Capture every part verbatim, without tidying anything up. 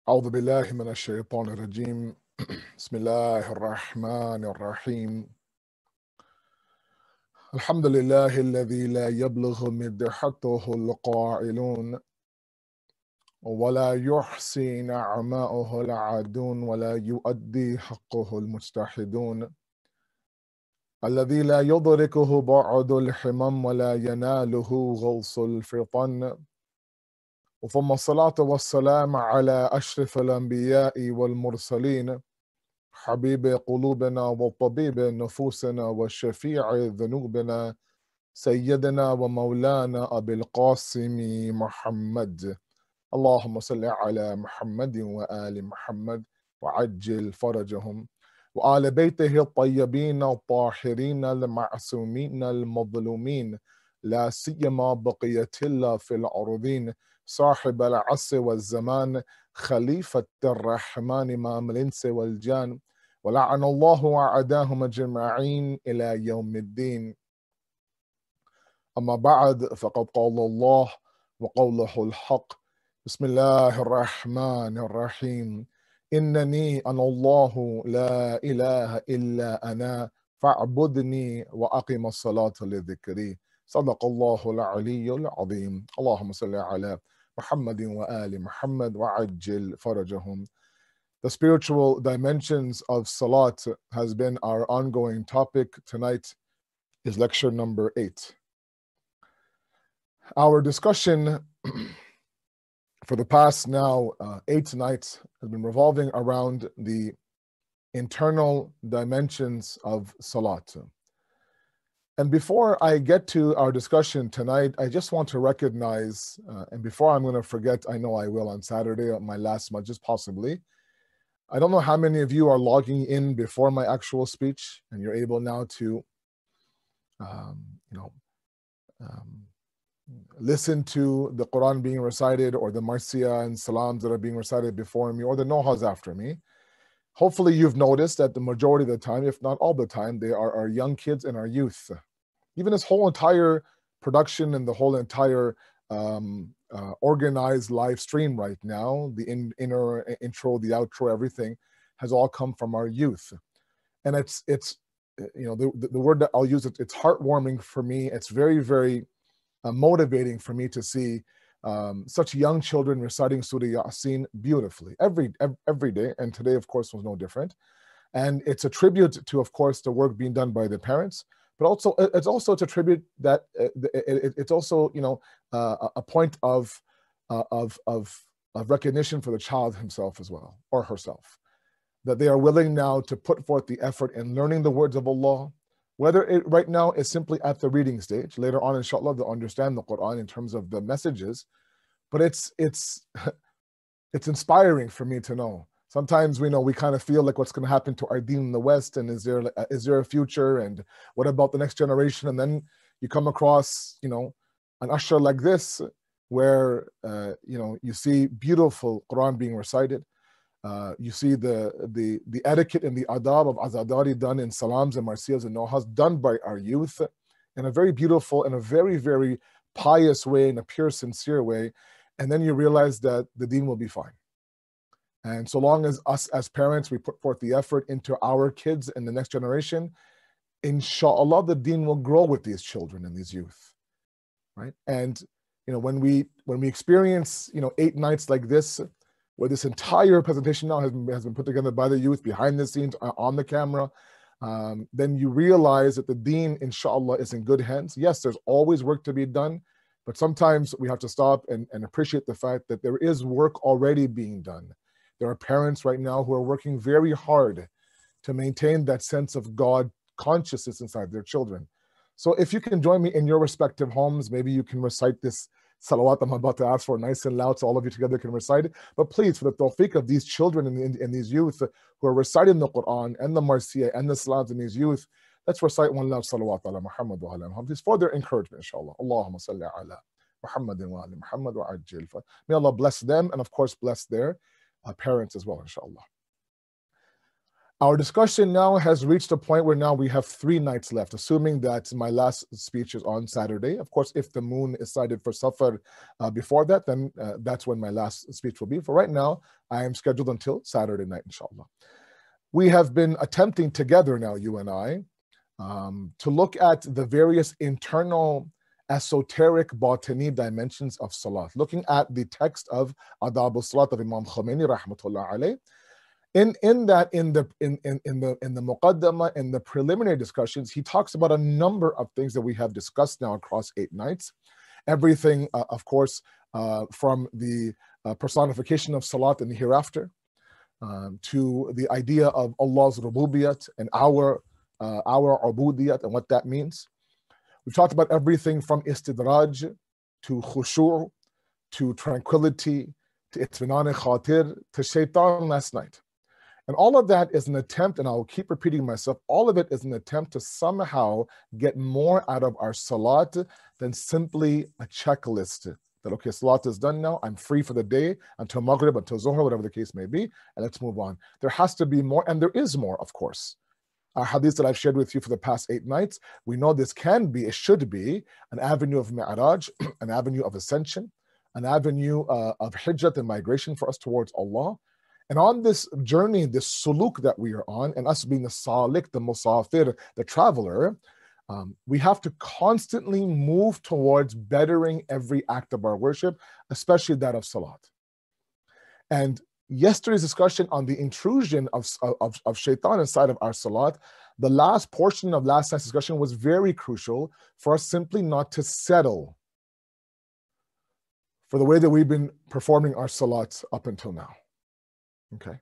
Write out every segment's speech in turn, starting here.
أعوذ بالله من الشيطان الرجيم بسم الله الرحمن الرحيم الحمد لله الذي لا يبلغ مدحته القائلون ولا يحصي نعماؤه العادون ولا يؤدي حقه المجتحدون الذي لا يدركه بعد الحمم ولا يناله غوص الفطن ثم الصلاة والسلام على أشرف الأنبياء والمرسلين حبيب قلوبنا وطبيب نفوسنا وشفيع ذنوبنا سيدنا ومولانا أبي القاسم محمد اللهم صل على محمد وآل محمد وعجل فرجهم وآل بيته الطيبين الطاهرين المعصومين المظلومين لا سيما بقية الله في الأرضين صاحب العصر والزمان خليفة الرحمن مام الإنس والجان ولعن الله أعداهم أجمعين إلى يوم الدين. أما بعد فقد قال الله وقوله الحق بسم الله الرحمن الرحيم إنني أنا الله لا إله إلا أنا فاعبدني وأقم الصلاة لذكري صدق الله العلي العظيم. اللهم صل على محمد وآل محمد وعجل فرجهم. The spiritual dimensions of Salat has been our ongoing topic. Tonight is lecture number eight. Our discussion for the past now uh, eight nights has been revolving around the internal dimensions of Salat. And before I get to our discussion tonight, I just want to recognize, uh, and before I'm going to forget, I know I will on Saturday, my last majlis possibly. I don't know how many of you are logging in before my actual speech, and you're able now to, um, you know, um, listen to the Quran being recited, or the Marsiyah and Salams that are being recited before me, or the Nohas after me. Hopefully you've noticed that the majority of the time, if not all the time, they are our young kids and our youth. Even this whole entire production and the whole entire um, uh, organized live stream right now, the in, inner intro, the outro, everything has all come from our youth. And it's, it's you know, the, the word that I'll use, it, it's heartwarming for me. It's very, very uh, motivating for me to see Um, such young children reciting Surah Yasin beautifully every, every every day, and today, of course, was no different. And it's a tribute to, of course, the work being done by the parents, but also it's also a tribute that uh, it, it's also, you know, uh, a point of, uh, of of of recognition for the child himself as well, or herself, that they are willing now to put forth the effort in learning the words of Allah. Whether it right now is simply at the reading stage, later on, inshallah, they'll understand the Quran in terms of the messages. But it's it's it's inspiring for me to know. Sometimes we know we kind of feel like what's going to happen to our deen in the West, and is there is there a future, and what about the next generation? And then you come across, you know, an ashar like this, where uh, you know you see beautiful Quran being recited. Uh, you see the, the the etiquette and the adab of azadari done in salams and marsiyas and nohas done by our youth in a very beautiful and a very, very pious way, in a pure, sincere way. And then you realize that the deen will be fine. And so long as us as parents, we put forth the effort into our kids and the next generation, inshallah, the deen will grow with these children and these youth, right? And, you know, when we when we experience, you know, eight nights like this, where this entire presentation now has been, has been put together by the youth behind the scenes on the camera, um, then you realize that the deen, inshallah, is in good hands. Yes, there's always work to be done, but sometimes we have to stop and, and appreciate the fact that there is work already being done. There are parents right now who are working very hard to maintain that sense of God consciousness inside their children. So if you can join me in your respective homes, maybe you can recite this salawat I'm about to ask for nice and loud so all of you together can recite it. But please, for the tawfiq of these children and, and, and these youth who are reciting the Quran and the Marsiyah and the Salams and these youth, let's recite one loud salawat ala Muhammad wa ala Muhammad. This for their encouragement, inshallah. Allahumma salli ala Muhammad wa ala Muhammad wa ajil. May Allah bless them, and of course bless their uh, parents as well, inshallah. Our discussion now has reached a point where now we have three nights left, assuming that my last speech is on Saturday. Of course, if the moon is sighted for Safar uh, before that, then uh, that's when my last speech will be. For right now, I am scheduled until Saturday night, inshallah. We have been attempting together now, you and I, um, to look at the various internal esoteric batini dimensions of salat, looking at the text of Adab al-Salat of Imam Khomeini, rahmatullah alayh. In, in that, in the in, in, in the in the muqaddamah, in the preliminary discussions, he talks about a number of things that we have discussed now across eight nights. Everything, uh, of course, uh, from the uh, personification of salat in the hereafter, um, to the idea of Allah's rububiyat and our uh, our ubudiyat and what that means. We've talked about everything from istidraj to khushu' to tranquility to itminan khatir to shaitan last night. And all of that is an attempt, and I'll keep repeating myself, all of it is an attempt to somehow get more out of our salat than simply a checklist. That, okay, salat is done now, I'm free for the day, until maghrib, until zuhr, whatever the case may be, and let's move on. There has to be more, and there is more, of course. Our hadith that I've shared with you for the past eight nights, we know this can be, it should be, an avenue of mi'raj, an avenue of ascension, an avenue uh, of hijrat and migration for us towards Allah. And on this journey, this suluk that we are on, and us being the salik, the musafir, the traveler, um, we have to constantly move towards bettering every act of our worship, especially that of salat. And yesterday's discussion on the intrusion of, of, of shaitan inside of our salat, the last portion of last night's discussion was very crucial for us simply not to settle for the way that we've been performing our salats up until now. Okay.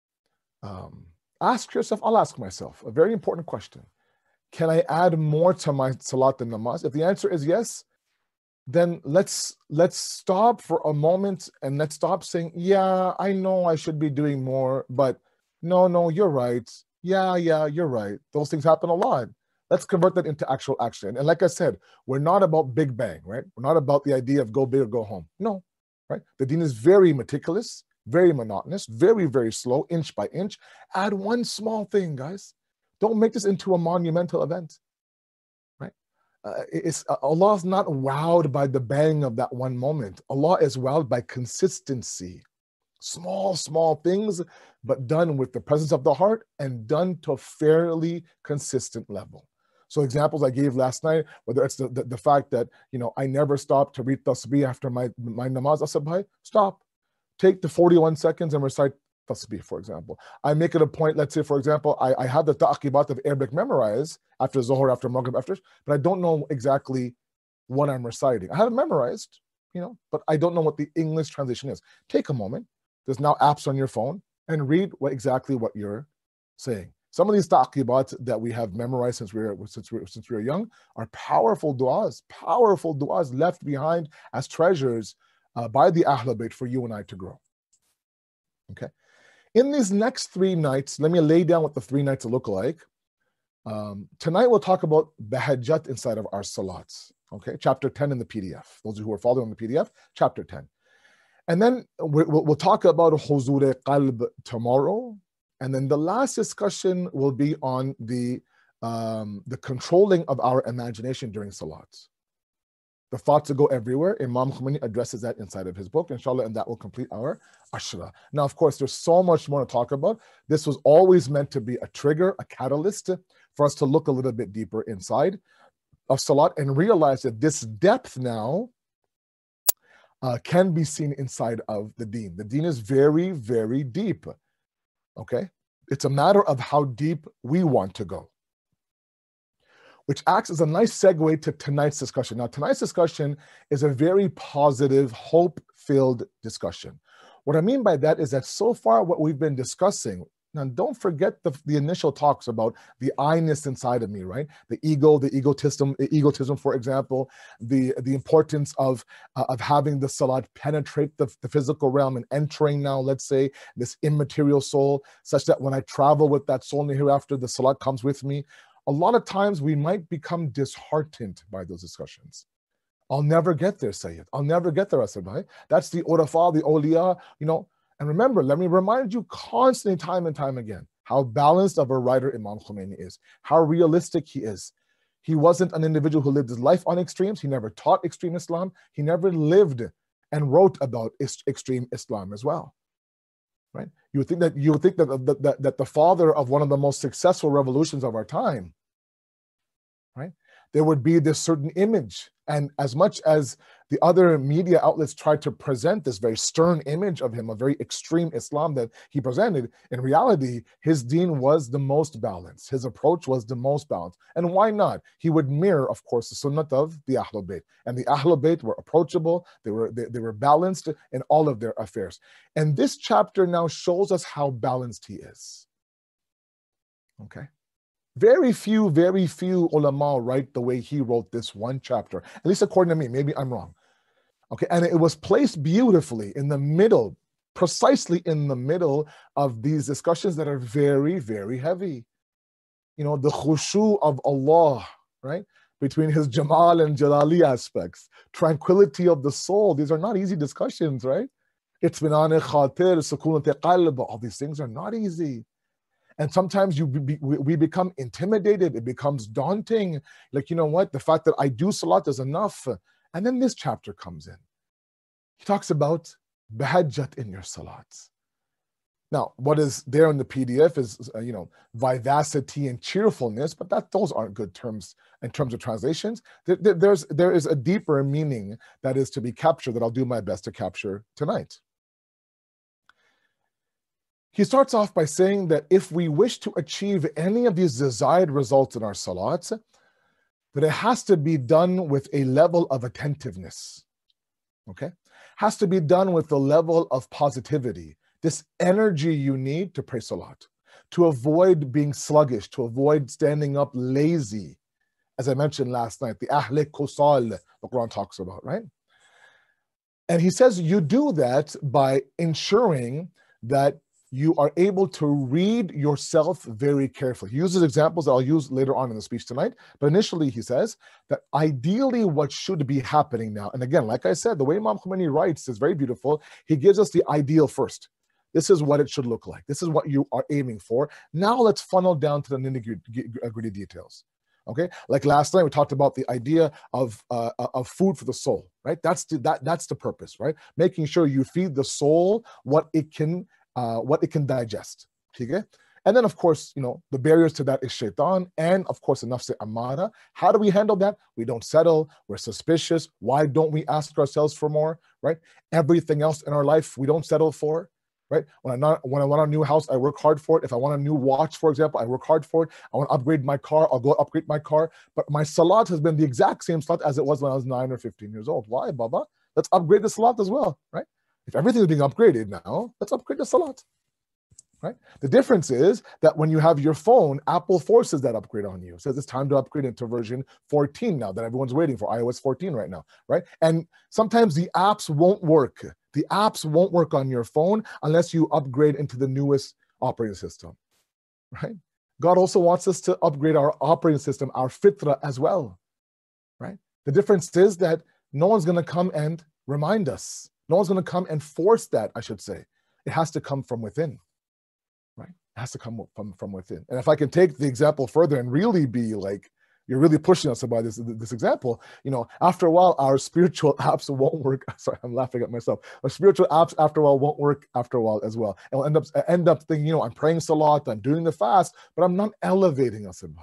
Um, ask yourself, I'll ask myself, a very important question. Can I add more to my salat and namaz? If the answer is yes, then let's let's stop for a moment and let's stop saying, yeah, I know I should be doing more, but no, no, you're right. Yeah, yeah, you're right. Those things happen a lot. Let's convert that into actual action. And like I said, we're not about big bang, right? We're not about the idea of go big or go home. No, right? The deen is very meticulous, very monotonous, very, very slow, inch by inch. Add one small thing, guys. Don't make this into a monumental event, right? Uh, it's, uh, Allah is not wowed by the bang of that one moment. Allah is wowed by consistency. Small, small things, but done with the presence of the heart and done to a fairly consistent level. So examples I gave last night, whether it's the, the, the fact that, you know, I never stop to read tasbih after my, my namaz asabhai, stop. Take the forty-one seconds and recite tasbih, for example. I make it a point, let's say, for example, I, I have the ta'aqibat of Arabic memorized after Zohar, after Maghrib, after, but I don't know exactly what I'm reciting. I have it memorized, you know, but I don't know what the English translation is. Take a moment. There's now apps on your phone and read what exactly what you're saying. Some of these ta'aqibat that we have memorized since we were since we since we were young are powerful du'as, powerful du'as left behind as treasures uh, by the Ahlul Bayt for you and I to grow. Okay. In these next three nights, let me lay down what the three nights look like. Um, tonight we'll talk about bahajjat inside of our salats. Okay, chapter ten in the P D F. Those who are following the P D F, chapter ten. And then we'll, we'll talk about huzur qalb tomorrow. And then the last discussion will be on the, um, the controlling of our imagination during salats. The thoughts that go everywhere. Imam Khomeini addresses that inside of his book, inshallah, and that will complete our ashra. Now, of course, there's so much more to talk about. This was always meant to be a trigger, a catalyst for us to look a little bit deeper inside of salat and realize that this depth now Uh, can be seen inside of the deen. The deen is very, very deep. Okay? It's a matter of how deep we want to go, which acts as a nice segue to tonight's discussion. Now, tonight's discussion is a very positive, hope-filled discussion. What I mean by that is that so far what we've been discussing, now don't forget the, the initial talks about the I-ness inside of me, right? The ego, the egotism, egotism, for example, the, the importance of, uh, of having the salat penetrate the, the physical realm and entering now, let's say, this immaterial soul, such that when I travel with that soul in the hereafter, the salat comes with me. A lot of times we might become disheartened by those discussions. I'll never get there, Sayyid. I'll never get there, Asabhai. That's the urafa, the awliya, you know. And remember, let me remind you constantly, time and time again, how balanced of a writer Imam Khomeini is, how realistic he is. He wasn't an individual who lived his life on extremes. He never taught extreme Islam. He never lived and wrote about extreme Islam as well. Right? You would think that you would think that, that, that, that the father of one of the most successful revolutions of our time, right? There would be this certain image. And as much as the other media outlets tried to present this very stern image of him, a very extreme Islam that he presented, in reality, his deen was the most balanced. His approach was the most balanced. And why not? He would mirror, of course, the sunnat of the Ahlul Bayt. And the Ahlul Bayt were approachable. They were, they, they were balanced in all of their affairs. And this chapter now shows us how balanced he is. Okay? Very few, very few ulama write the way he wrote this one chapter, at least according to me. Maybe I'm wrong. Okay, and it was placed beautifully in the middle, precisely in the middle of these discussions that are very, very heavy. You know, the khushu of Allah, right? Between his Jamal and Jalali aspects, tranquility of the soul. These are not easy discussions, right? Itminan khatir, sukunat qalb, all these things are not easy. And sometimes you be, we become intimidated. It becomes daunting. Like, you know what? The fact that I do salat is enough. And then this chapter comes in. He talks about bahajjat in your salats. Now, what is there in the P D F is, uh, you know, vivacity and cheerfulness, but that those aren't good terms in terms of translations. There, there, there's, there is a deeper meaning that is to be captured that I'll do my best to capture tonight. He starts off by saying that if we wish to achieve any of these desired results in our salats, that it has to be done with a level of attentiveness, okay? Has to be done with the level of positivity, this energy you need to pray salat, to avoid being sluggish, to avoid standing up lazy, as I mentioned last night, the ahle kusal, the Quran talks about, right? And he says you do that by ensuring that you are able to read yourself very carefully. He uses examples that I'll use later on in the speech tonight, but initially he says that ideally what should be happening now, and again, like I said, the way Imam Khomeini writes is very beautiful. He gives us the ideal first. This is what it should look like. This is what you are aiming for. Now let's funnel down to the nitty-gritty details. Okay, like last night we talked about the idea of uh, of food for the soul, right? That's the, that that's the purpose, right? Making sure you feed the soul what it can uh, what it can digest. Okay, and then of course, you know, the barriers to that is shaitan and of course the nafs amara. How do we handle that? We don't settle. We're suspicious. Why don't we ask ourselves for more? Right? Everything else in our life we don't settle for. Right? When I not when I want a new house, I work hard for it. If I want a new watch, for example, I work hard for it. I want to upgrade my car, I'll go upgrade my car. But my salat has been the exact same salat as it was when I was nine or fifteen years old. Why, Baba? Let's upgrade the salat as well, right? If everything is being upgraded now, let's upgrade the salat. Right? The difference is that when you have your phone, Apple forces that upgrade on you. It says it's time to upgrade into version fourteen now that everyone's waiting for, i O S fourteen right now, right? And sometimes the apps won't work. The apps won't work on your phone unless you upgrade into the newest operating system, right? God also wants us to upgrade our operating system, our fitra as well, right? The difference is that no one's going to come and remind us. No one's going to come and force that, I should say. It has to come from within. Right? It has to come from, from within. And if I can take the example further and really be like, you're really pushing us by this, this example, you know, after a while, our spiritual apps won't work. Sorry, I'm laughing at myself. Our spiritual apps after a while won't work after a while as well. And we'll end up, end up thinking, you know, I'm praying salat, I'm doing the fast, but I'm not elevating us in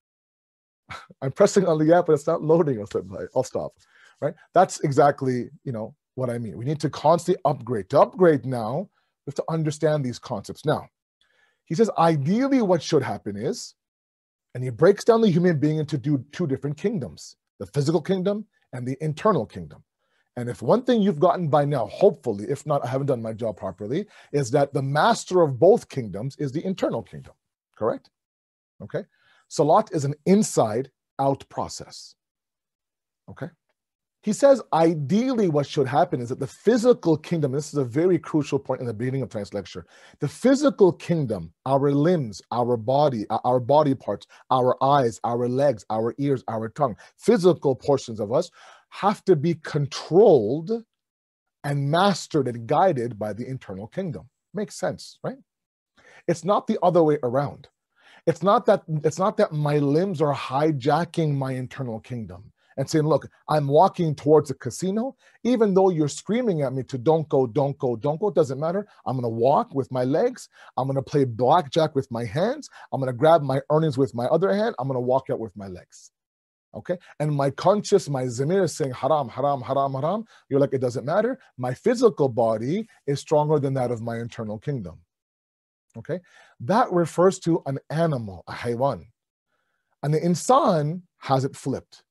bhai. I'm pressing on the app, but it's not loading us in bhai. I'll stop, right? That's exactly, you know, what I mean. We need to constantly upgrade. To upgrade now, we have to understand these concepts. Now, he says, ideally what should happen is, and he breaks down the human being into two, two different kingdoms, the physical kingdom and the internal kingdom. And if one thing you've gotten by now, hopefully, if not, I haven't done my job properly, is that the master of both kingdoms is the internal kingdom, correct? Okay. Salat is an inside-out process, okay? He says, ideally, what should happen is that the physical kingdom, this is a very crucial point in the beginning of tonight's lecture, the physical kingdom, our limbs, our body, our body parts, our eyes, our legs, our ears, our tongue, physical portions of us have to be controlled and mastered and guided by the internal kingdom. Makes sense, right? It's not the other way around. It's not that, it's not that my limbs are hijacking my internal kingdom and saying, look, I'm walking towards a casino, even though you're screaming at me to don't go, don't go, don't go, it doesn't matter. I'm going to walk with my legs. I'm going to play blackjack with my hands. I'm going to grab my earnings with my other hand. I'm going to walk out with my legs. Okay. And my conscious, my zamir is saying haram, haram, haram, haram. You're like, it doesn't matter. My physical body is stronger than that of my internal kingdom. Okay. That refers to an animal, a haywan. And the insan has it flipped.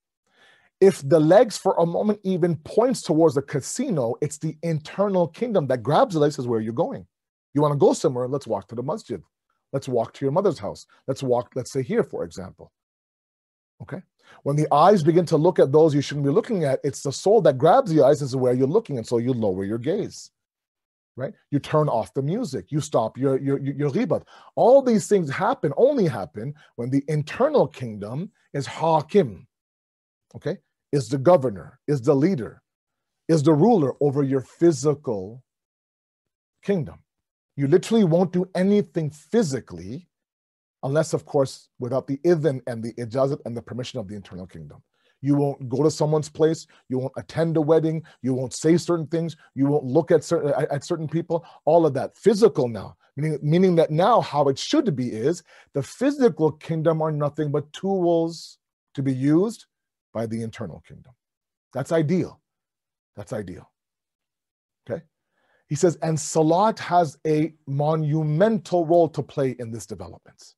If the legs for a moment even points towards the casino, it's the internal kingdom that grabs the legs, says, where are you going? You want to go somewhere? Let's walk to the masjid. Let's walk to your mother's house. Let's walk, let's say here, for example. Okay. When the eyes begin to look at those you shouldn't be looking at, it's the soul that grabs the eyes, is where you're looking, and so you lower your gaze. Right? You turn off the music. You stop your your your ghibat. All these things happen, only happen when the internal kingdom is hakim. Okay? Is the governor, is the leader, is the ruler over your physical kingdom. You literally won't do anything physically unless, of course, without the idhn and the ijazat and the permission of the internal kingdom. You won't go to someone's place. You won't attend a wedding. You won't say certain things. You won't look at certain at certain people. All of that physical now, meaning meaning that now how it should be is the physical kingdom are nothing but tools to be used by the internal kingdom. That's ideal. That's ideal. Okay. He says, and salat has a monumental role to play in this development.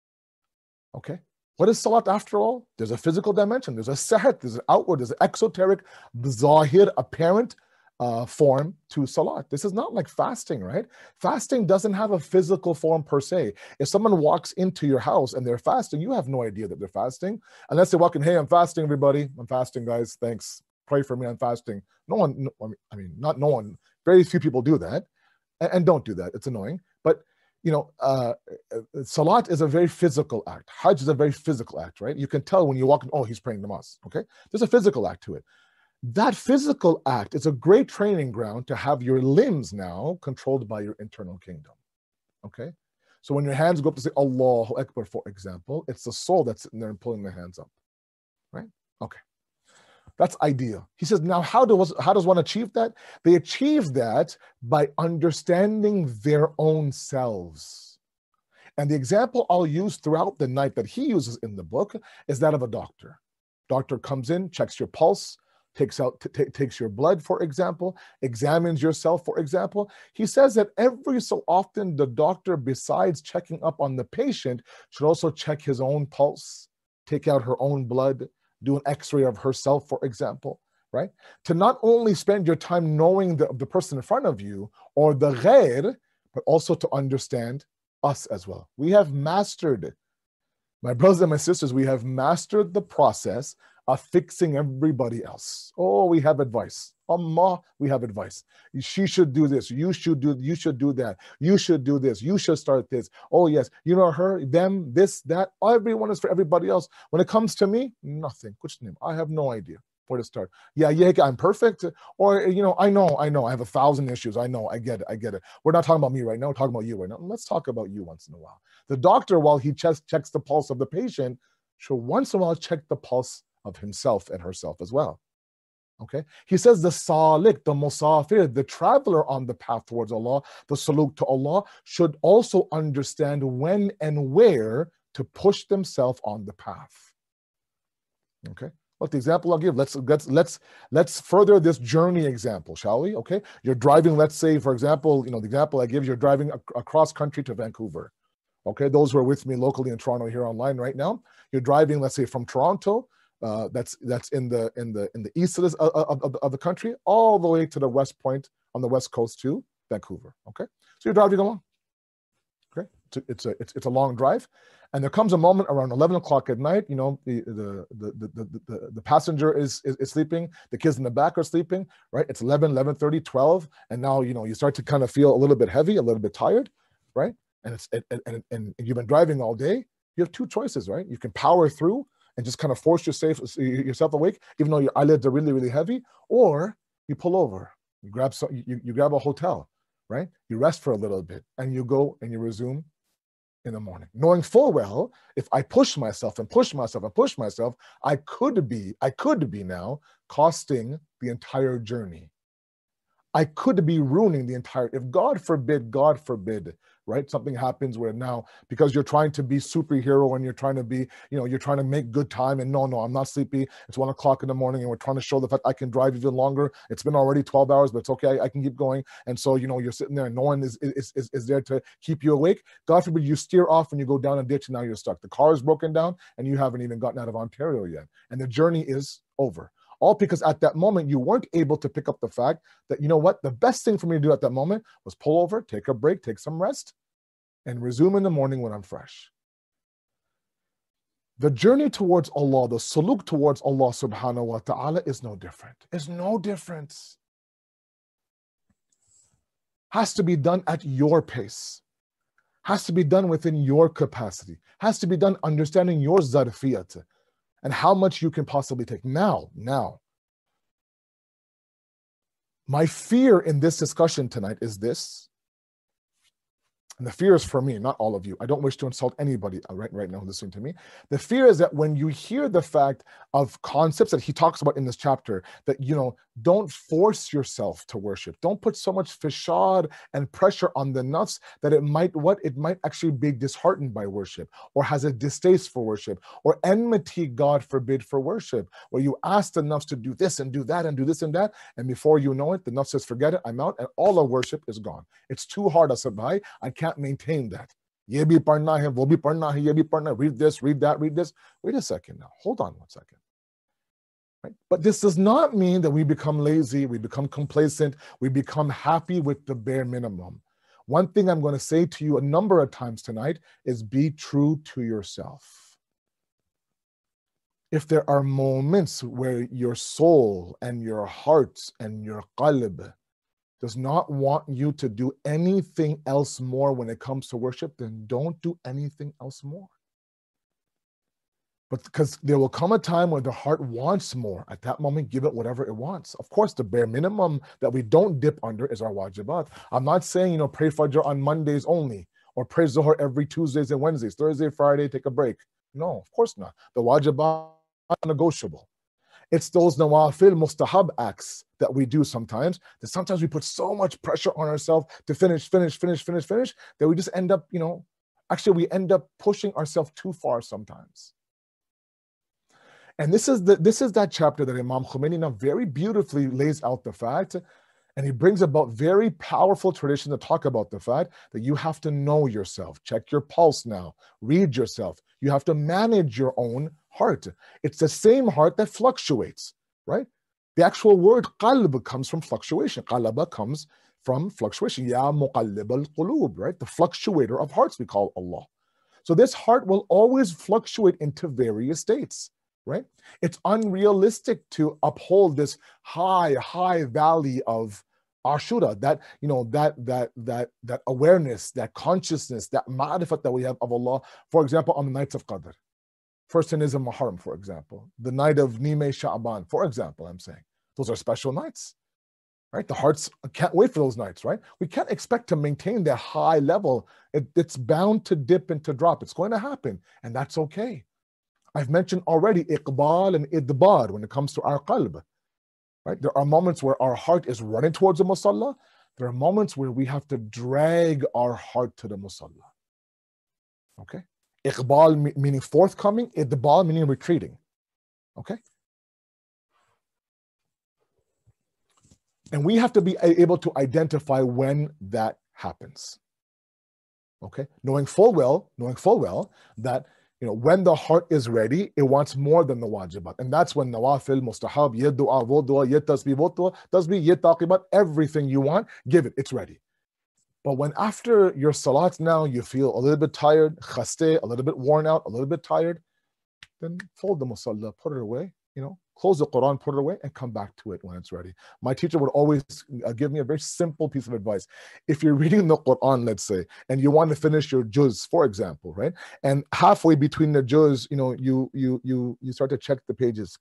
Okay. What is salat after all? There's a physical dimension. There's a sahat, there's an outward, there's an exoteric, zahir, apparent uh, form to salat. This is not like fasting, right? Fasting doesn't have a physical form per se. If someone walks into your house and they're fasting, you have no idea that they're fasting. Unless they walk in, hey, I'm fasting, everybody. I'm fasting, guys. Thanks. Pray for me. I'm fasting. No one, no, I mean, not no one. Very few people do that. And, and don't do that. It's annoying. But you know, uh, salat is a very physical act. Hajj is a very physical act, right? You can tell when you walk in, oh, he's praying namaz, okay? There's a physical act to it. That physical act is a great training ground to have your limbs now controlled by your internal kingdom, okay? So when your hands go up to say Allahu Akbar, for example, it's the soul that's sitting there and pulling the hands up, right? Okay. That's ideal. He says, now how does, how does one achieve that? They achieve that by understanding their own selves. And the example I'll use throughout the night that he uses in the book is that of a doctor. Doctor comes in, checks your pulse, takes out, t- takes your blood, for example, examines yourself, for example. He says that every so often the doctor, besides checking up on the patient, should also check his own pulse, take out her own blood, do an x-ray of herself, for example, right? To not only spend your time knowing the, the person in front of you or the ghair, but also to understand us as well. We have mastered, my brothers and my sisters, we have mastered the process of fixing everybody else. Oh, we have advice. Allah, we have advice. She should do this. You should do, you should do that. You should do this. You should start this. Oh, yes. You know her, them, this, that. Everyone is for everybody else. When it comes to me, nothing. Kuch nahi. I have no idea where to start. Yeah, yeah, I'm perfect. Or, you know, I know, I know. I have a thousand issues. I know. I get it. I get it. We're not talking about me right now. We're talking about you right now. Let's talk about you once in a while. The doctor, while he checks, checks the pulse of the patient, should once in a while check the pulse of himself and herself as well. Okay, he says the salik, the musafir, the traveler on the path towards Allah, the saluk to Allah, should also understand when and where to push themselves on the path. Okay, what the example I'll give? Let's let's let's let's further this journey example, shall we? Okay, you're driving. Let's say, for example, you know the example I give. You're driving ac- across country to Vancouver. Okay, those who are with me locally in Toronto here online right now, you're driving. Let's say from Toronto. Uh, that's that's in the in the in the east of, this, of, of, of the country, all the way to the west point on the west coast to Vancouver. Okay, so you're driving along. Okay, it's a, it's a it's it's a long drive, and there comes a moment around eleven o'clock at night. You know, the the the the the, the, the passenger is, is is sleeping, the kids in the back are sleeping. Right, it's eleven, eleven thirty, twelve, and now you know you start to kind of feel a little bit heavy, a little bit tired, right? And it's and and, and you've been driving all day. You have two choices, right? You can power through and just kind of force yourself, yourself awake, even though your eyelids are really, really heavy, or you pull over, you grab some, you, you grab a hotel, right? You rest for a little bit and you go and you resume in the morning, knowing full well, if I push myself and push myself and push myself, I could be, I could be now costing the entire journey. I could be ruining the entire, if God forbid, God forbid, right? Something happens where now, because you're trying to be superhero and you're trying to be, you know, you're trying to make good time and no, no, I'm not sleepy. It's one o'clock in the morning and we're trying to show the fact I can drive even longer. It's been already twelve hours, but it's okay. I, I can keep going. And so, you know, you're sitting there and no one is, is, is, is there to keep you awake. God forbid you steer off and you go down a ditch and now you're stuck. The car is broken down and you haven't even gotten out of Ontario yet. And the journey is over. All because at that moment, you weren't able to pick up the fact that, you know what, the best thing for me to do at that moment was pull over, take a break, take some rest, and resume in the morning when I'm fresh. The journey towards Allah, the suluk towards Allah subhanahu wa ta'ala is no different. It's no difference. Has to be done at your pace. Has to be done within your capacity. Has to be done understanding your zarfiyat and how much you can possibly take. Now, now, my fear in this discussion tonight is this, and the fear is for me, not all of you. I don't wish to insult anybody right, right now listening to me. The fear is that when you hear the fact of concepts that he talks about in this chapter, that, you know, don't force yourself to worship. Don't put so much fishad and pressure on the nafs that it might, what? It might actually be disheartened by worship, or has a distaste for worship, or enmity, God forbid, for worship, where you ask the nafs to do this and do that and do this and that, and before you know it, the nafs says, forget it, I'm out, and all of worship is gone. It's too hard, Asad. I can't maintain that. Ye bhi padhna hai, wo bhi padhna hai, ye bhi padhna, read this, read that, read this. Wait a second now. Hold on one second. Right? But this does not mean that we become lazy, we become complacent, we become happy with the bare minimum. One thing I'm going to say to you a number of times tonight is be true to yourself. If there are moments where your soul and your heart and your qalb does not want you to do anything else more when it comes to worship, then don't do anything else more. But because there will come a time when the heart wants more. At that moment, give it whatever it wants. Of course, the bare minimum that we don't dip under is our wajibat. I'm not saying, you know, pray Fajr on Mondays only, or pray Zuhr every Tuesdays and Wednesdays, Thursday, Friday, take a break. No, of course not. The wajibat are negotiable. It's those nawafil mustahab acts that we do sometimes, that sometimes we put so much pressure on ourselves to finish, finish, finish, finish, finish, that we just end up, you know, actually we end up pushing ourselves too far sometimes. And this is the this is that chapter that Imam Khomeini now very beautifully lays out the fact, and he brings about very powerful tradition to talk about the fact that you have to know yourself, check your pulse now, read yourself. You have to manage your own heart. It's the same heart that fluctuates, right? The actual word qalb comes from fluctuation. Qalaba comes from fluctuation. Ya muqallib al-qulub, right? The fluctuator of hearts we call Allah. So this heart will always fluctuate into various states, right? It's unrealistic to uphold this high, high valley of Ashura, that, you know, that that that that awareness, that consciousness, that ma'rifat that we have of Allah. For example, on the nights of Qadr, first in Nizam Muharram, for example, the night of Nime Sha'ban, for example, I'm saying those are special nights, right? The hearts can't wait for those nights, right? We can't expect to maintain that high level. It, it's bound to dip and to drop. It's going to happen, and that's okay. I've mentioned already iqbal and idbar when it comes to our qalb, right? There are moments where our heart is running towards the musalla. There are moments where we have to drag our heart to the musalla. Okay? Iqbal meaning forthcoming, idbar meaning retreating. Okay? And we have to be able to identify when that happens. Okay? Knowing full well, knowing full well that, you know, when the heart is ready, it wants more than the wajibat. And that's when nawafil, mustahab, yed du'a, wo du'a, yed tasbih, wo du'a, tasbih, yed taqibat, everything you want, give it, it's ready. But when after your salat now, you feel a little bit tired, khaste, a little bit worn out, a little bit tired, then fold the musalla, put it away, you know, close the Quran, put it away, and come back to it when it's ready. My teacher would always uh, give me a very simple piece of advice. If you're reading the Quran, let's say, and you want to finish your juz, for example, right? And halfway between the juz, you know, you you you you start to check the pages.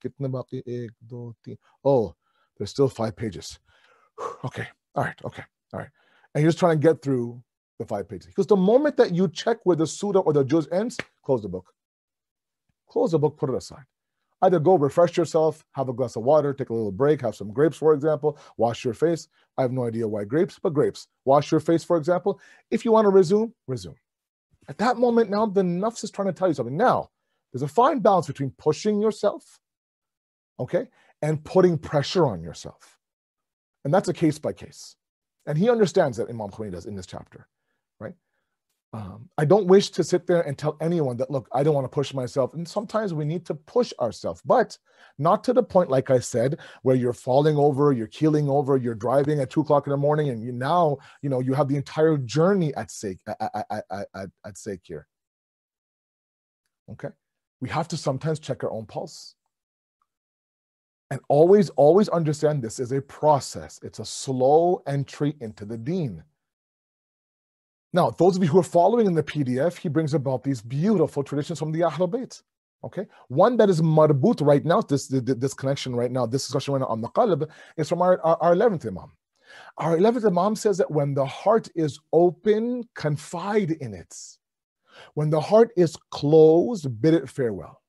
Oh, there's still five pages. Okay, all right, okay, all right. and you're just trying to get through the five pages. Because the moment that you check where the surah or the juz ends, close the book. Close the book, put it aside. Either go refresh yourself, have a glass of water, take a little break, have some grapes, for example, wash your face. I have no idea why grapes, but grapes. Wash your face, for example. If you want to resume, resume. At that moment now, the nafs is trying to tell you something. Now, there's a fine balance between pushing yourself, okay, and putting pressure on yourself. And that's a case by case. And he understands that, Imam Khomeini does in this chapter, right? Um, I don't wish to sit there and tell anyone that, look, I don't want to push myself. And sometimes we need to push ourselves, but not to the point, like I said, where you're falling over, you're keeling over, you're driving at two o'clock in the morning, and you now, you know, you have the entire journey at stake, at, at, at, at, at stake here. Okay? We have to sometimes check our own pulse. And always, always understand this is a process. It's a slow entry into the deen. Now, those of you who are following in the P D F, he brings about these beautiful traditions from the Ahlul Bayt. Okay, one that is marbut right now, this, this this connection right now, this discussion right now on the qalb, is from our, our, our eleventh Imam. Our eleventh Imam says that when the heart is open, confide in it. When the heart is closed, bid it farewell.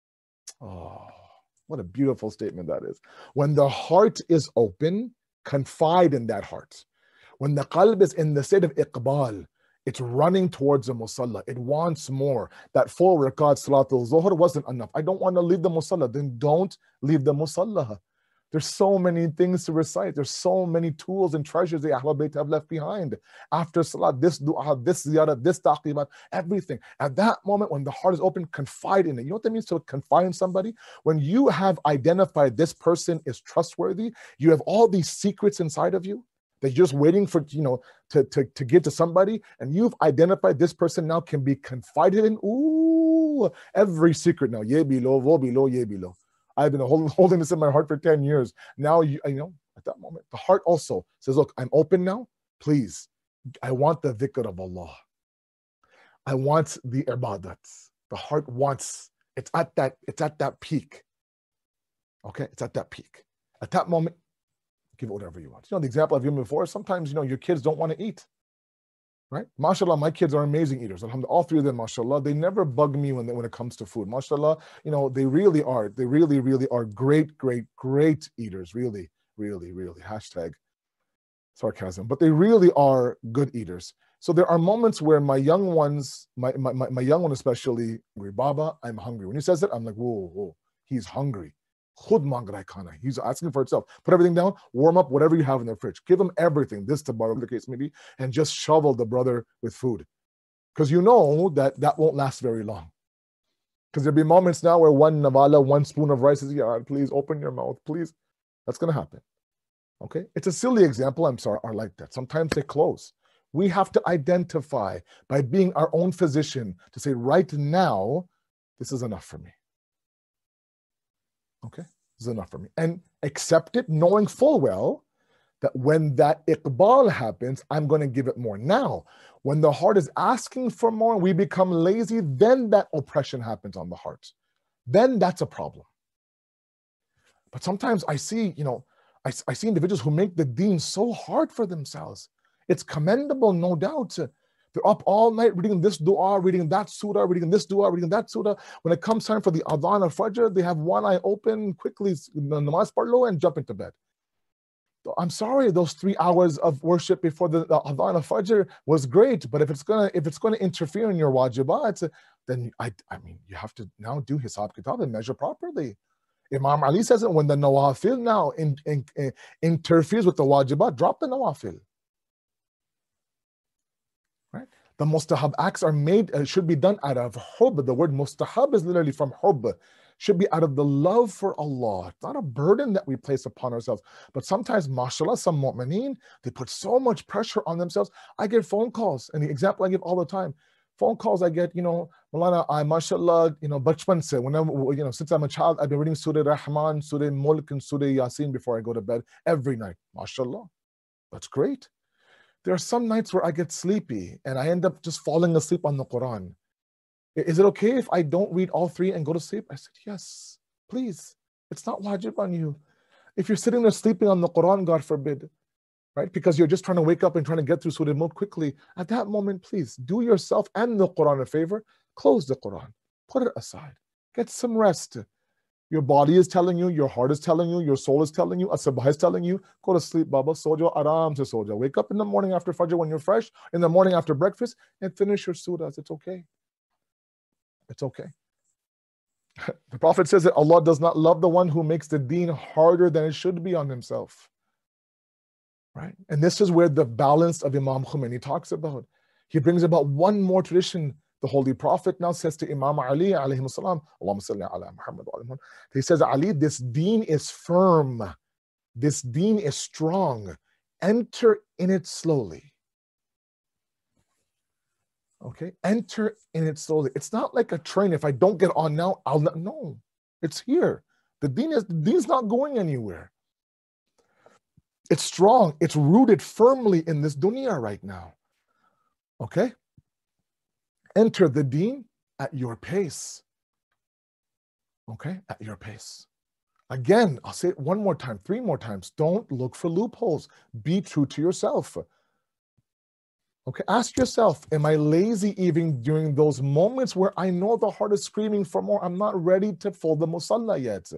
Oh, what a beautiful statement that is. When the heart is open, confide in that heart. When the qalb is in the state of iqbal, it's running towards the musalla. It wants more. That four rakat salatul zuhr wasn't enough. I don't want to leave the musalla. Then don't leave the musalla. There's so many things to recite. There's so many tools and treasures the Ahlul Bayt have left behind. After salat, this dua, this ziyarah, this taqibat, everything. At that moment, when the heart is open, confide in it. You know what that means to confide in somebody? When you have identified this person is trustworthy, you have all these secrets inside of you that you're just waiting for, you know, to, to, to get to somebody, and you've identified this person now can be confided in. Ooh, every secret now. Ye below, wo below, ye below. I've been hold, holding this in my heart for ten years. Now, you, you know, at that moment, the heart also says, look, I'm open now. Please, I want the dhikr of Allah. I want the ibadat. The heart wants, it's at that, it's at that peak. Okay, it's at that peak. At that moment, give it whatever you want. You know, the example I've given before, sometimes, you know, your kids don't want to eat, right? MashaAllah, my kids are amazing eaters. Alhamdulillah, all three of them, MashaAllah, they never bug me when, they, when it comes to food. MashaAllah, you know, they really are. They really, really are great, great, great eaters. Really, really, really. Hashtag sarcasm. But they really are good eaters. So there are moments where my young ones, my, my, my, my young one especially, Baba, I'm hungry. When he says it, I'm like, whoa, whoa, he's hungry. Khud mangrai khana. He's asking for itself. Put everything down, warm up whatever you have in the fridge. Give him everything, this to borrow the case maybe, and just shovel the brother with food. Because you know that that won't last very long. Because there'll be moments now where one navala, one spoon of rice is, yeah, please open your mouth, please. That's going to happen. Okay? It's a silly example, I'm sorry, are like that. Sometimes they close. We have to identify by being our own physician to say, right now, this is enough for me. Okay, this is enough for me. And accept it, knowing full well that when that iqbal happens, I'm going to give it more. Now, when the heart is asking for more, we become lazy, then that oppression happens on the heart. Then that's a problem. But sometimes I see, you know, I, I see individuals who make the deen so hard for themselves. It's commendable, no doubt. They're up all night reading this dua, reading that surah, reading this dua, reading that surah. When it comes time for the adhan of fajr, they have one eye open, quickly namaz parlo and jump into bed. I'm sorry, those three hours of worship before the, the adhan of fajr was great, but if it's gonna if it's gonna interfere in your wajibat, then I I mean you have to now do hisab kitab and measure properly. Imam Ali says it, when the nawafil now in, in, in, interferes with the wajibat, drop the nawafil. Right? The mustahab acts are made, uh, should be done out of hub. The word mustahab is literally from hub. Should be out of the love for Allah. It's not a burden that we place upon ourselves. But sometimes, mashallah, some mu'mineen, they put so much pressure on themselves. I get phone calls, and the example I give all the time, phone calls I get, you know, Malana, I, mashallah, you know, bachpan se, whenever, you know, since I'm a child, I've been reading Surah Rahman, Surah Mulk, and Surah Yasin before I go to bed every night. Mashallah. That's great. There are some nights where I get sleepy and I end up just falling asleep on the Quran. Is it okay if I don't read all three and go to sleep? I said, yes, please. It's not wajib on you. If you're sitting there sleeping on the Quran, God forbid, right? Because you're just trying to wake up and trying to get through Surah Al-Mulk quickly. At that moment, please do yourself and the Quran a favor. Close the Quran. Put it aside. Get some rest. Your body is telling you, your heart is telling you, your soul is telling you, As-Sabah is telling you, go to sleep, Baba. Soja, aram to soja. Wake up in the morning after Fajr when you're fresh, in the morning after breakfast, and finish your surahs. It's okay. It's okay. The Prophet says that Allah does not love the one who makes the deen harder than it should be on himself. Right? And this is where the balance of Imam Khomeini talks about. He brings about one more tradition. The Holy Prophet now says to Imam Ali, alayhi salam, Allahumma salli ala Muhammad wa ala. He says, Ali, this deen is firm. This deen is strong. Enter in it slowly. Okay? Enter in it slowly. It's not like a train. If I don't get on now, I'll not. No. It's here. The deen is, the deen is not going anywhere. It's strong. It's rooted firmly in this dunya right now. Okay? Enter the deen at your pace. Okay? At your pace. Again, I'll say it one more time, three more times. Don't look for loopholes. Be true to yourself. Okay? Ask yourself, am I lazy even during those moments where I know the heart is screaming for more? I'm not ready to fold the musalla yet.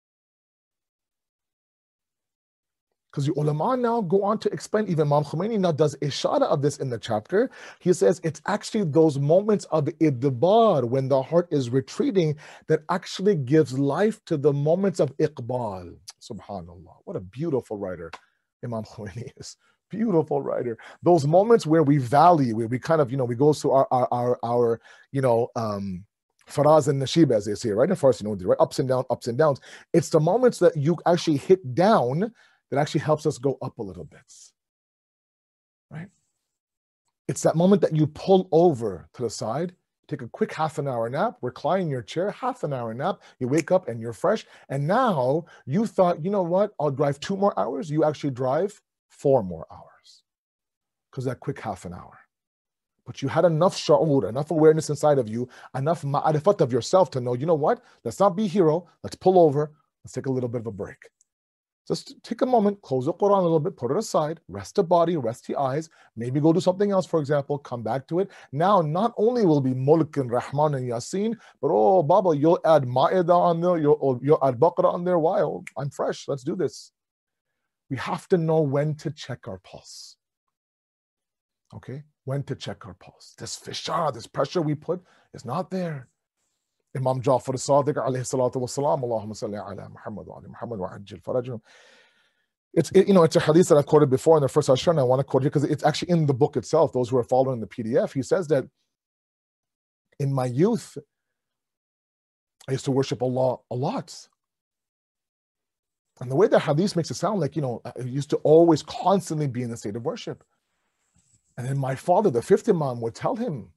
Because the ulama now go on to explain, even Imam Khomeini now does ishara of this in the chapter. He says it's actually those moments of idbar, when the heart is retreating, that actually gives life to the moments of iqbal. Subhanallah. What a beautiful writer Imam Khomeini is. Beautiful writer. Those moments where we value, where we kind of, you know, we go through our, our, our, our you know, um, faraz and nashib, as they say, right? In Farsi, you know, right? Ups and downs, ups and downs. It's the moments that you actually hit down that actually helps us go up a little bit, right? It's that moment that you pull over to the side, take a quick half an hour nap, recline in your chair, half an hour nap, you wake up and you're fresh, and now you thought, you know what, I'll drive two more hours, you actually drive four more hours, because that quick half an hour. But you had enough sha'ur, enough awareness inside of you, enough ma'arifat of yourself to know, you know what, let's not be hero, let's pull over, let's take a little bit of a break. Just take a moment, close the Quran a little bit, put it aside, rest the body, rest the eyes, maybe go do something else, for example, come back to it. Now, not only will be Mulk and Rahman and Yasin, but oh, Baba, you'll add Ma'idah on there, you'll, you'll add Baqarah on there. Why? Oh, I'm fresh, let's do this. We have to know when to check our pulse. Okay? When to check our pulse. This fishar, this pressure we put is not there. Imam Ja'far as-Sadiq alayhi salatu wa salam, Allahumma salli ala Muhammad wa ala Muhammad wa ajil farajahum. It's, it, you know, it's a hadith that I quoted before in the first Ashar, and I want to quote it because it's actually in the book itself. Those who are following the P D F, he says that in my youth, I used to worship Allah a lot. And the way that hadith makes it sound like, you know, I used to always constantly be in a state of worship. And then my father, the fifth Imam, would tell him,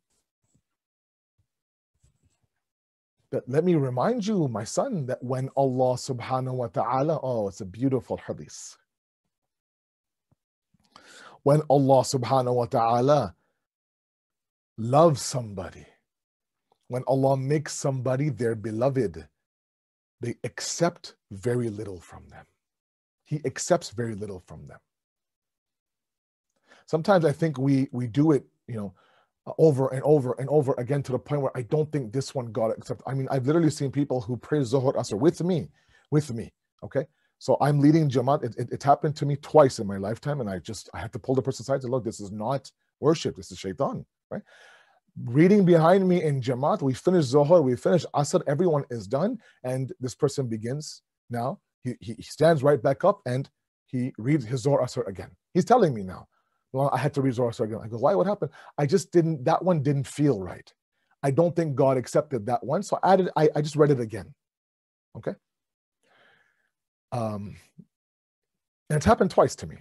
but let me remind you, my son, that when Allah subhanahu wa ta'ala, oh, it's a beautiful hadith. When Allah subhanahu wa ta'ala loves somebody, when Allah makes somebody their beloved, they accept very little from them. He accepts very little from them. Sometimes I think we we do it, you know, over and over and over again, to the point where I don't think this one got accepted. I mean, I've literally seen people who pray Zuhr Asr with me, with me, okay? So I'm leading Jamaat. It, it, it happened to me twice in my lifetime, and I just, I had to pull the person aside to look, this is not worship, this is shaitan, right? Reading behind me in Jamaat, we finish Zuhr, we finish Asr, everyone is done, and this person begins now, he, he, he stands right back up, and he reads his Zuhr Asr again. He's telling me now, well, I had to read Zuhr Asr again. I go, why, what happened? I just didn't, that one didn't feel right. I don't think God accepted that one, so I added, I, I just read it again, okay? Um, and it's happened twice to me.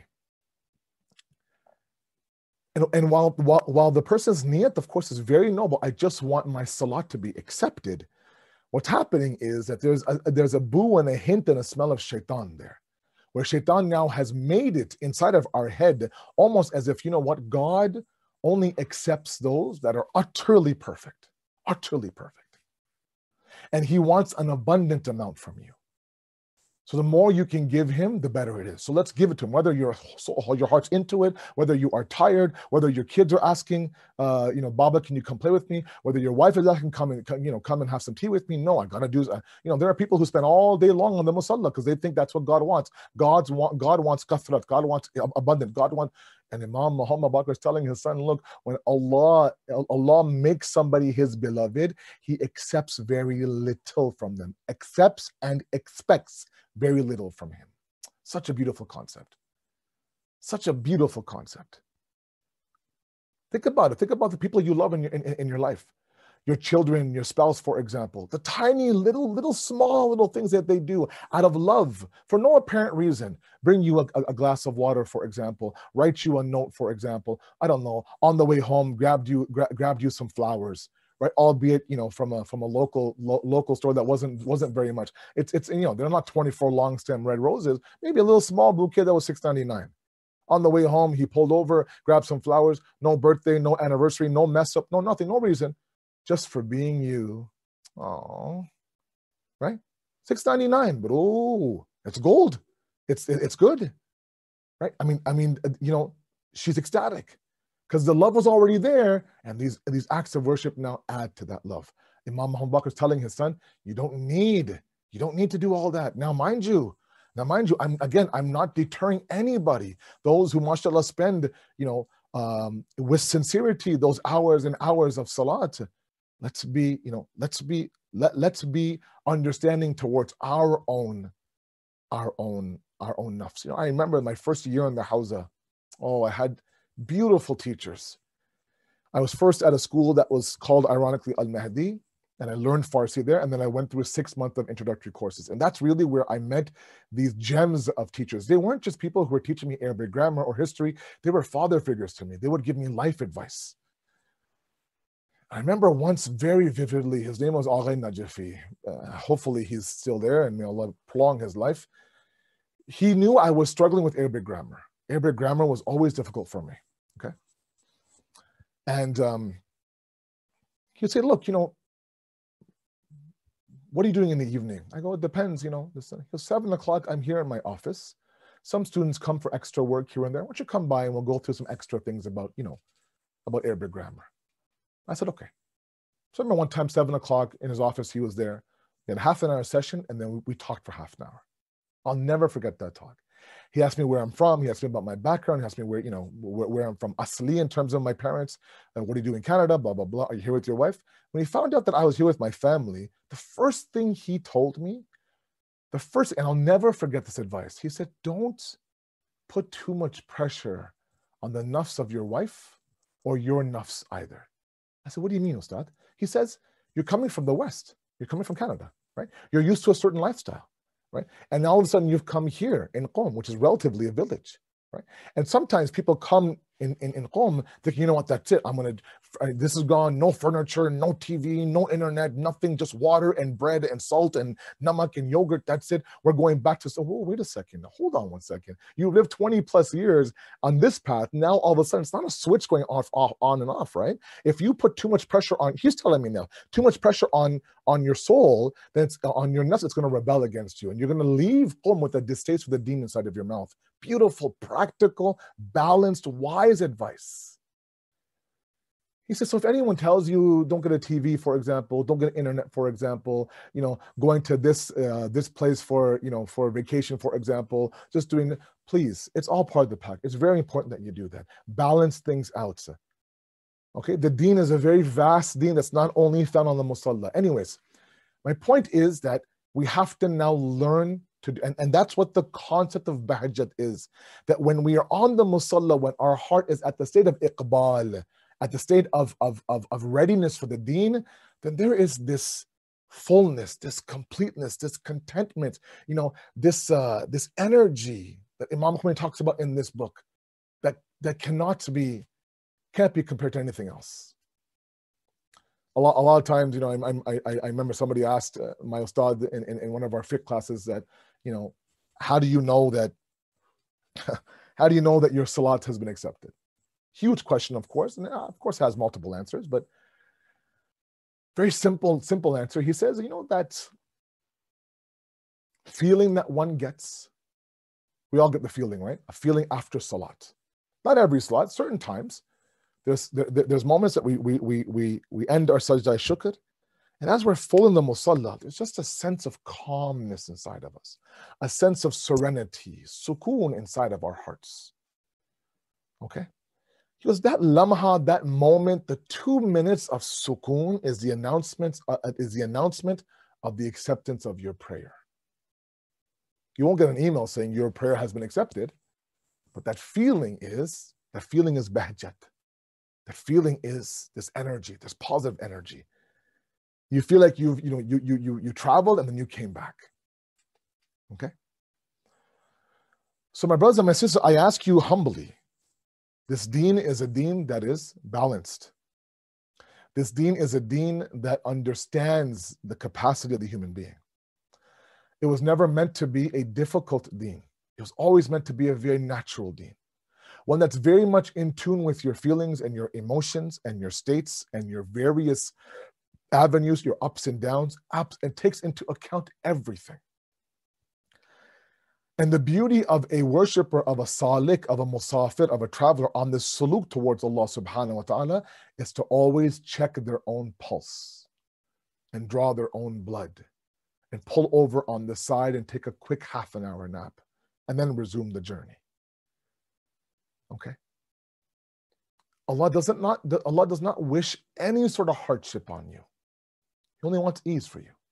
And, and while, while, while the person's niyat, of course, is very noble, I just want my salat to be accepted. What's happening is that there's a, there's a boo and a hint and a smell of shaitan there, where shaitan now has made it inside of our head almost as if, you know what, God only accepts those that are utterly perfect, utterly perfect. And he wants an abundant amount from you. So the more you can give him, the better it is. So let's give it to him, whether your your heart's into it, whether you are tired, whether your kids are asking, uh, you know, Baba, can you come play with me? Whether your wife is asking, come and you know, come and have some tea with me. No, I gotta do. Uh, you know, there are people who spend all day long on the musalla because they think that's what God wants. God's want God wants kathrat. God wants abundance. God wants. And Imam Muhammad Baqir is telling his son, look, when Allah Allah makes somebody his beloved, he accepts very little from them, accepts and expects very little from him. Such a beautiful concept. Such a beautiful concept. Think about it. Think about the people you love in your, in, in your life. Your children, your spouse, for example. The tiny little, little, small little things that they do out of love for no apparent reason. Bring you a, a glass of water, for example. Write you a note, for example. I don't know. On the way home, grabbed you, gra grabbed you some flowers. Right, albeit you know from a from a local lo local store that wasn't wasn't very much. It's it's you know they're not twenty-four long stem red roses. Maybe a little small bouquet that was six ninety-nine. On the way home, he pulled over, grabbed some flowers. No birthday, no anniversary, no mess up, no nothing, no reason, just for being you. Oh, right, six ninety-nine. But oh, it's gold. It's it's good, right? I mean I mean you know she's ecstatic. Because the love was already there, and these, these acts of worship now add to that love. Imam Muhammad Baqir is telling his son, you don't need, you don't need to do all that. Now, mind you, now mind you, I'm again, I'm not deterring anybody. Those who, mashallah, spend, you know, um, with sincerity, those hours and hours of salat. Let's be, you know, let's be, let, let's be understanding towards our own, our own, our own nafs. You know, I remember my first year in the Hawza. Oh, I had beautiful teachers. I was first at a school that was called, ironically, Al-Mahdi, and I learned Farsi there, and then I went through a six month of introductory courses. And that's really where I met these gems of teachers. They weren't just people who were teaching me Arabic grammar or history. They were father figures to me. They would give me life advice. I remember once very vividly, his name was Aghay Najafi. Uh, hopefully he's still there, and may Allah prolong his life. He knew I was struggling with Arabic grammar. Arabic grammar was always difficult for me, okay? And um, he'd say, look, you know, what are you doing in the evening? I go, it depends, you know. He goes, seven o'clock, I'm here in my office. Some students come for extra work here and there. Why don't you come by and we'll go through some extra things about, you know, about Arabic grammar. I said, okay. So I remember one time, seven o'clock in his office, he was there. We had a half an hour session, and then we, we talked for half an hour. I'll never forget that talk. He asked me where I'm from. He asked me about my background. He asked me where, you know, where, where I'm from, Asli, in terms of my parents. Uh, what do you do in Canada? Blah, blah, blah. Are you here with your wife? When he found out that I was here with my family, the first thing he told me, the first, and I'll never forget this advice. He said, don't put too much pressure on the nafs of your wife or your nafs either. I said, what do you mean, Ustad? He says, you're coming from the West. You're coming from Canada, right? You're used to a certain lifestyle. Right? And now all of a sudden you've come here in Qom, which is relatively a village, right? And sometimes people come in, in, in Qom thinking, you know what, that's it. I'm going to, this is gone, no furniture, no T V, no internet, nothing, just water and bread and salt and namak and yogurt. That's it. We're going back to, so, whoa, wait a second. Hold on one second. You lived twenty plus years on this path. Now all of a sudden it's not a switch going off, off, on and off, right? If you put too much pressure on, he's telling me now, too much pressure on, on your soul, then it's on your nafs, it's going to rebel against you. And you're going to leave Qom with a distaste for the deen inside of your mouth. Beautiful, practical, balanced, wise advice. He says, so if anyone tells you don't get a T V, for example, don't get internet, for example, you know, going to this uh, this place for, you know, for vacation, for example, just doing, please, it's all part of the pack. It's very important that you do that. Balance things out. Okay, the deen is a very vast deen that's not only found on the musalla. Anyways, my point is that we have to now learn to, and, and that's what the concept of bahajat is, that when we are on the musalla, when our heart is at the state of iqbal, at the state of, of, of, of readiness for the deen, then there is this fullness, this completeness, this contentment, you know, this, uh, this energy that Imam Khomeini talks about in this book, that, that cannot be, can't be compared to anything else. A lot, a lot of times, you know, I, I, I remember somebody asked uh, my ustad in, in, in one of our fiqh classes that, you know, how do you know that, how do you know that your salat has been accepted? Huge question, of course, and uh, of course has multiple answers, but very simple, simple answer. He says, you know, that feeling that one gets. We all get the feeling, right? A feeling after salat. Not every salat, certain times. There's there, there's moments that we we we we we end our sajda shukr, and as we're full in the musalla, there's just a sense of calmness inside of us, a sense of serenity, sukoon inside of our hearts. Okay? Because that lamha, that moment, the two minutes of sukoon is the announcement, uh, is the announcement of the acceptance of your prayer. You won't get an email saying your prayer has been accepted, but that feeling is, that feeling is bahjat. That feeling is this energy, this positive energy. You feel like you've, you know, you you you you traveled and then you came back. Okay? So my brothers and my sisters, I ask you humbly, this deen is a deen that is balanced. This deen is a deen that understands the capacity of the human being. It was never meant to be a difficult deen. It was always meant to be a very natural deen. One that's very much in tune with your feelings and your emotions and your states and your various avenues, your ups and downs, ups, and takes into account everything. And the beauty of a worshipper, of a salik, of a musafir, of a traveler on this saluk towards Allah subhanahu wa ta'ala is to always check their own pulse and draw their own blood and pull over on the side and take a quick half an hour nap and then resume the journey. Okay? Allah doesn't not Allah does not wish any sort of hardship on you. He only wants ease for you.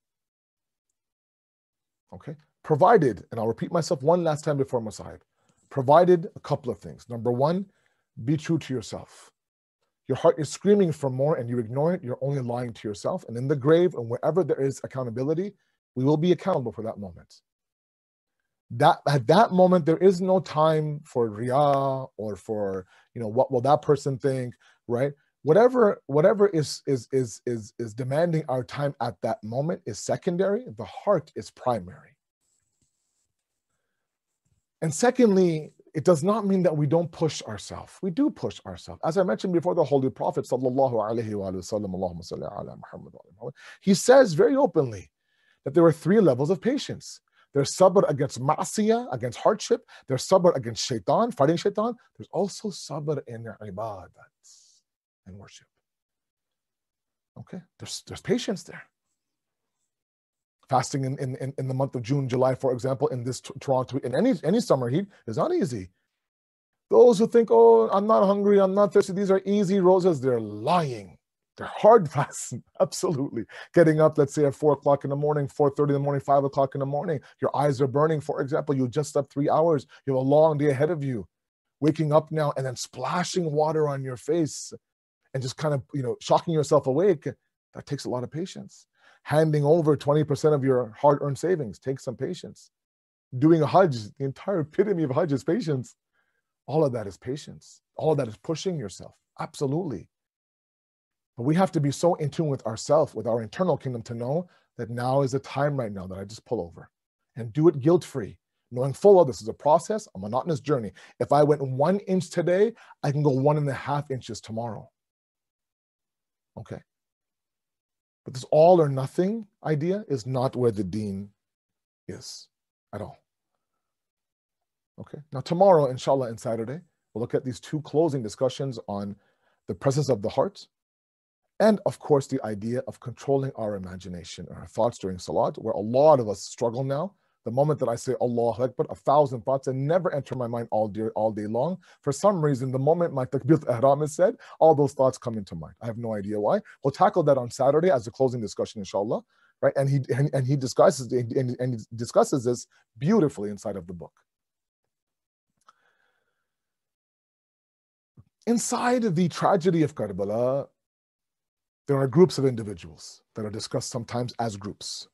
Okay? Provided, and I'll repeat myself one last time before Masahib, provided a couple of things. Number one, be true to yourself. Your heart is screaming for more and you ignore it, you're only lying to yourself. And in the grave and wherever there is accountability, we will be accountable for that moment. That at that moment, there is no time for riyah or for, you know, what will that person think, right? Whatever, whatever is, is, is, is, is demanding our time at that moment is secondary. The heart is primary. And secondly, it does not mean that we don't push ourselves. We do push ourselves. As I mentioned before, the Holy Prophet, sallallahu alaihi wasallam, Allahumma salli ala Muhammad, he says very openly that there are three levels of patience. There's sabr against ma'asiyah, against hardship. There's sabr against shaitan, fighting shaitan. There's also sabr in ibadat and worship. Okay, there's, there's patience there. Fasting in, in, in the month of June, July, for example, in this Toronto, in any, any summer heat is not easy. Those who think, oh, I'm not hungry, I'm not thirsty, these are easy roses, they're lying. They're hard fasts, absolutely. Getting up, let's say at four o'clock in the morning, four thirty in the morning, five o'clock in the morning, your eyes are burning, for example, you just slept three hours, you have a long day ahead of you. Waking up now and then splashing water on your face and just kind of, you know, shocking yourself awake, that takes a lot of patience. Handing over twenty percent of your hard-earned savings takes some patience. Doing a Hajj, the entire epitome of Hajj is patience. All of that is patience. All of that is pushing yourself, absolutely. But we have to be so in tune with ourselves, with our internal kingdom, to know that now is the time right now that I just pull over and do it guilt-free, knowing full well this is a process, a monotonous journey. If I went one inch today, I can go one and a half inches tomorrow. Okay. But this all or nothing idea is not where the deen is at all. Okay. Now tomorrow, inshallah, and Saturday, we'll look at these two closing discussions on the presence of the heart, and of course, the idea of controlling our imagination and our thoughts during salat, where a lot of us struggle now. The moment that I say Allahu Akbar, a thousand thoughts and never enter my mind all day, all day long. For some reason, the moment my takbir ihram is said, all those thoughts come into mind. I have no idea why. We'll tackle that on Saturday as a closing discussion, inshallah. Right? And he and, and he discusses and, and he discusses this beautifully inside of the book. Inside the tragedy of Karbala, there are groups of individuals that are discussed sometimes as groups.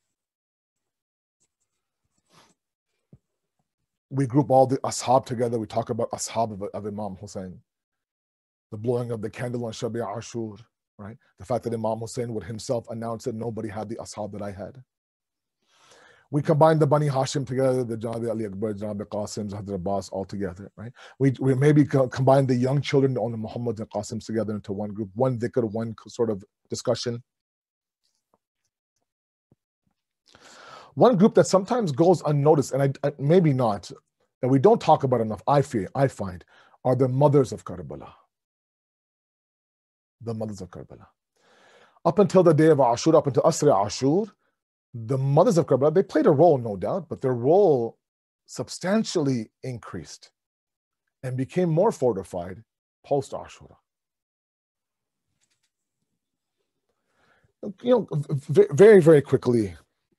We group all the ashab together. We talk about ashab of, of Imam Hussein. The blowing of the candle on Shabi Ashur, right? The fact that Imam Hussein would himself announce that nobody had the ashab that I had. We combine the Bani Hashim together, the Janabi Ali Akbar, Janabi Qasim, Hazrat Abbas all together, right? We, we maybe co- combine the young children on the Muhammad and Qasims together into one group, one dhikr, one sort of discussion. One group that sometimes goes unnoticed, and I, I, maybe not, and we don't talk about enough, I feel, I find, are the mothers of Karbala. The mothers of Karbala. Up until the day of Ashur, up until Asri Ashur, the mothers of Karbala, they played a role, no doubt, but their role substantially increased and became more fortified post Ashura. You know, very, very quickly,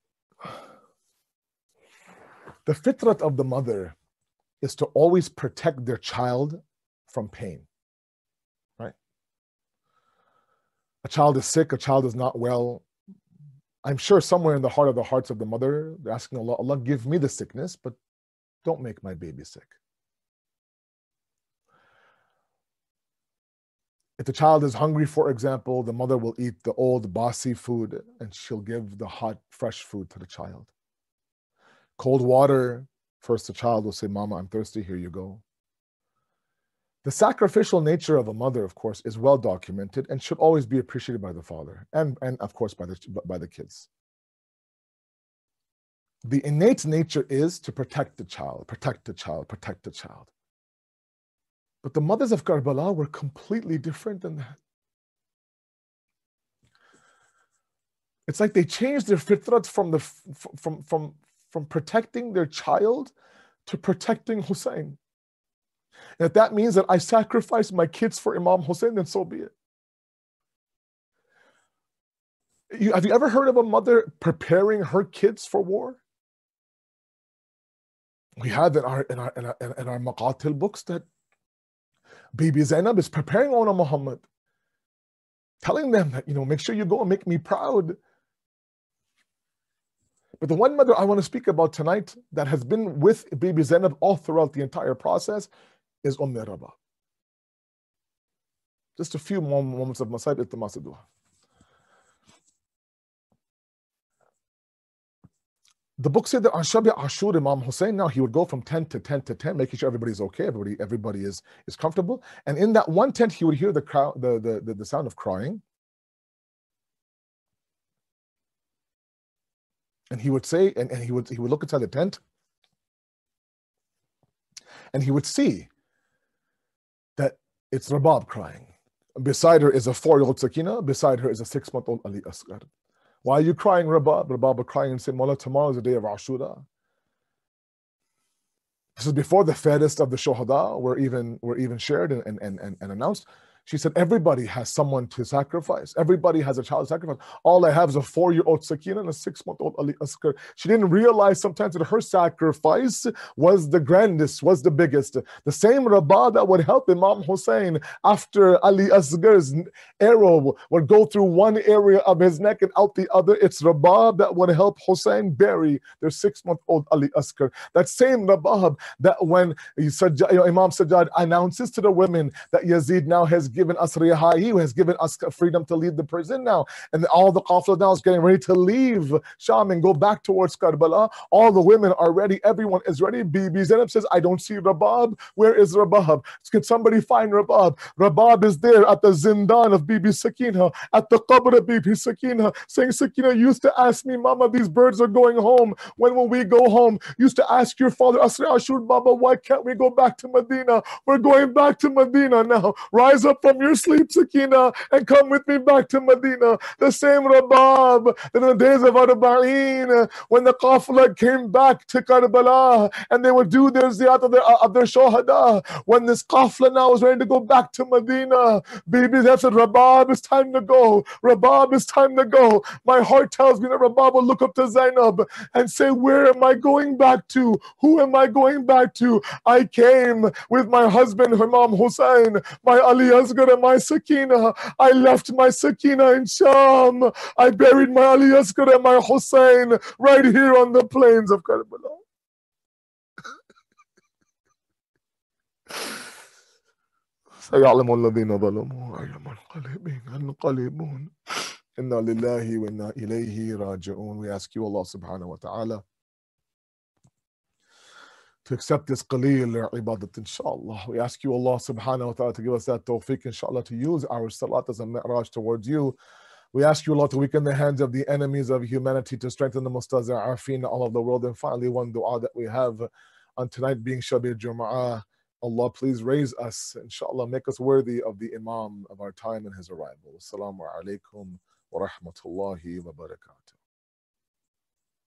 the fitrat of the mother is to always protect their child from pain, right? A child is sick, a child is not well. I'm sure somewhere in the heart of the hearts of the mother, they're asking Allah, Allah, give me the sickness, but don't make my baby sick. If the child is hungry, for example, the mother will eat the old bossy food and she'll give the hot, fresh food to the child. Cold water, first the child will say, Mama, I'm thirsty, here you go. The sacrificial nature of a mother, of course, is well documented and should always be appreciated by the father and, and of course, by the, by the kids. The innate nature is to protect the child, protect the child, protect the child. But the mothers of Karbala were completely different than that. It's like they changed their fitrat from, the, from, from, from protecting their child to protecting Hussein. And if that means that I sacrifice my kids for Imam Hussein, then so be it. You, have you ever heard of a mother preparing her kids for war? We have in our in our in our, in our Maqatil books that Bibi Zainab is preparing Ona Muhammad, telling them that, you know, make sure you go and make me proud. But the one mother I want to speak about tonight that has been with Bibi Zainab all throughout the entire process is Umm Rabah. Just a few moments of Masayib Iltimas Dua. The book said that on Shabi Ashur, Imam Hussein, now he would go from tent to tent to tent, making sure everybody's okay, everybody, everybody is, is comfortable. And in that one tent, he would hear the, crowd, the, the, the, the sound of crying. And he would say, and, and he would he would look inside the tent, and he would see that it's Rabab crying. Beside her is a four-year-old Sakina, beside her is a six-month-old Ali Asghar. Why are you crying, Rabab? Rabab are crying and saying, Mawla, tomorrow is the day of Ashura. This is before the fairest of the Shuhada were even, were even shared and, and, and, and announced. She said, everybody has someone to sacrifice. Everybody has a child to sacrifice. All I have is a four-year-old Sakina and a six-month-old Ali Asghar. She didn't realize sometimes that her sacrifice was the grandest, was the biggest. The same Rabah that would help Imam Hussein after Ali Asghar's arrow would go through one area of his neck and out the other. It's Rabah that would help Hussein bury their six-month-old Ali Asghar. That same Rabah that when Sajjad, you know, Imam Sajjad announces to the women that Yazid now has given us riha, he has given us freedom to leave the prison now, and all the qafla now is getting ready to leave Sham and go back towards Karbala. All the women are ready, everyone is ready. Bibi Zainab says, I don't see Rabab. Where is Rabab? Can somebody find Rabab? Rabab is there at the zindan of Bibi Sakina, at the qabr of Bibi Sakina, saying, Sakina used to ask me, Mama, these birds are going home, when will we go home? Used to ask your father, Asri Ashur, Baba, why can't we go back to Medina? We're going back to Medina now. Rise up from your sleep, Sakina, and come with me back to Medina. The same Rabab that in the days of Arba'een, when the Qafla came back to Karbala and they would do their ziyat of their, of their Shohada, when this Qafla now was ready to go back to Medina, Bibi said, Rabab, it's time to go. Rabab, it's time to go. My heart tells me that Rabab will look up to Zainab and say, where am I going back to? Who am I going back to? I came with my husband, Imam Hussein, my Ali Asghar and my Sakina. I left my Sakina in Sham. I buried my Ali Asghar and my Hussein right here on the plains of Karbala. سيعلم الذين ظلموا أي منقلب ينقلبون إنا لله وإنا إليه راجعون. We ask you, Allah subhanahu wa ta'ala, to accept this qaleel ibadat, inshallah. We ask you, Allah subhanahu wa ta'ala, to give us that tawfiq, inshallah, to use our salat as a mi'raj towards you. We ask you, Lord, to weaken the hands of the enemies of humanity, to strengthen the mustaza'afin all over the world. And finally, one dua that we have on tonight being Shabi Jum'ah. Allah, please raise us, inshallah, make us worthy of the Imam of our time and his arrival. Assalamu alaikum wa rahmatullahi wa barakatuh.